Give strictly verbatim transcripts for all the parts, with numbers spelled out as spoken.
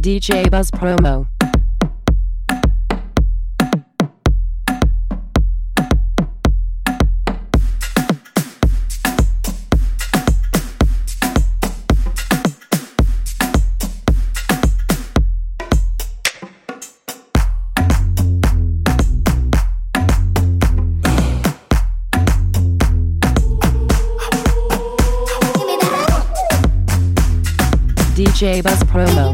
D J Buzz Promo. D J Buzz Promo.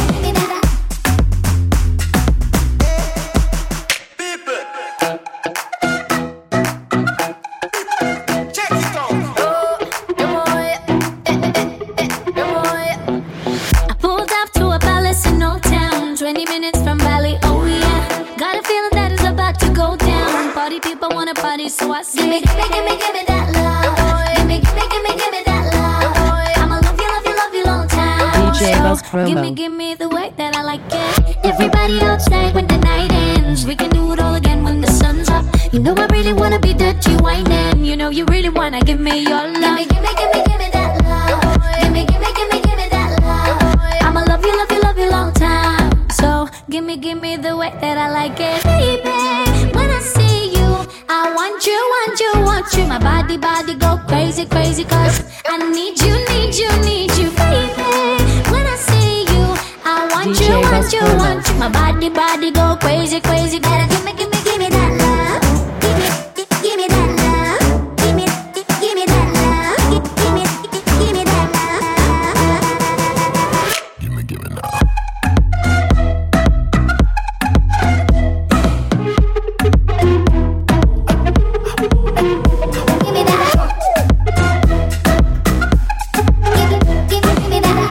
So I say, gimme, gimme, gimme, gimme that love. Gimme, gimme, gimme, gimme that love. I'ma love you, love you, love you long time. D J Buzz Promo. Gimme, gimme the way that I like it. Everybody outside when the night ends. We can do it all again when the sun's up. You know I really wanna be dirty whining. You know you really wanna give me your love. Gimme, gimme, gimme, gimme that love. Gimme, gimme, gimme, gimme that love. I'ma love you, love you, love you long time. So gimme, gimme the way that I like it, baby. When I see you, I want you, want you, want you. My body, body go crazy, crazy. Cause I need you, need you, need you, baby. When I see you, I want D J you, want Buzz you, Promo. want you. My body, body go crazy, crazy. Gotta give me, give me, give me that love. Give me, gi- give me that love. Give me, gi- give me that love. Gi- Give me, gi- give me that love. Gimme, gimme now. Give me that. Give, give, give me that.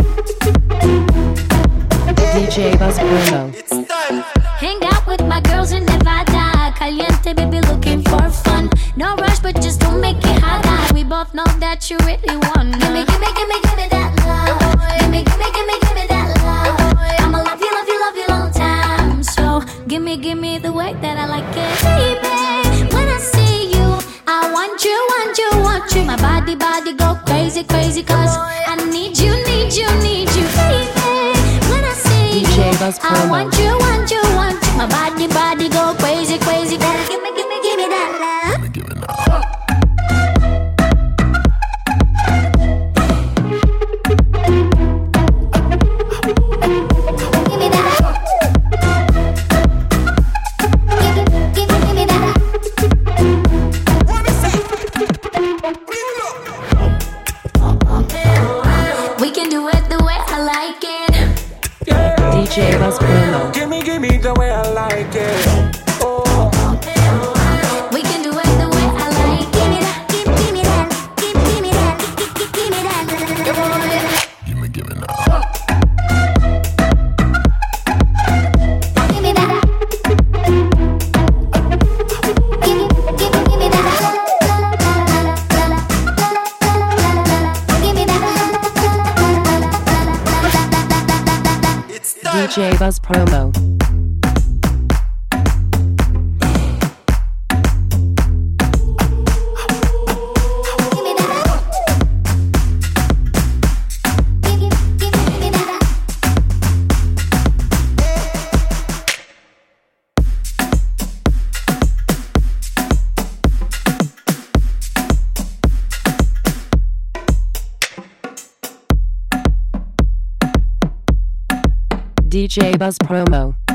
D J Buzz Promo. Hang out with my girls in Nevada. Caliente, baby, looking for fun. No rush, but just don't make it hot. We both know that you really want. Gimme, gimme, gimme, gimme that love. Gimme, gimme, gimme, gimme that love. I'ma love you, love you, love you long time. So gimme, gimme the way that I like it, baby. When I see you, I want you, want you, want you. My body, body go crazy, crazy. Cause I need you, need you, need you, baby. When I see D J you, Buzz I Promo. want you, want you, want you. My body, body go crazy, crazy. Gotta gimme, gimme, gimme that love. Gimme, gimme now. Give me that. Give, give, give me that. We can do it the way I like it. D J Buzz Promo. Gimme, gimme the way I like it. Oh, We can do it the way I like it. Give me that. Give, give me that. Give, give me that. Give, give, give me that. Gimme, gimme now. Give me that. Give, give, give me that. Give me that. D J Buzz Promo. Give me that. Give, give, give me that. D J Buzz Promo.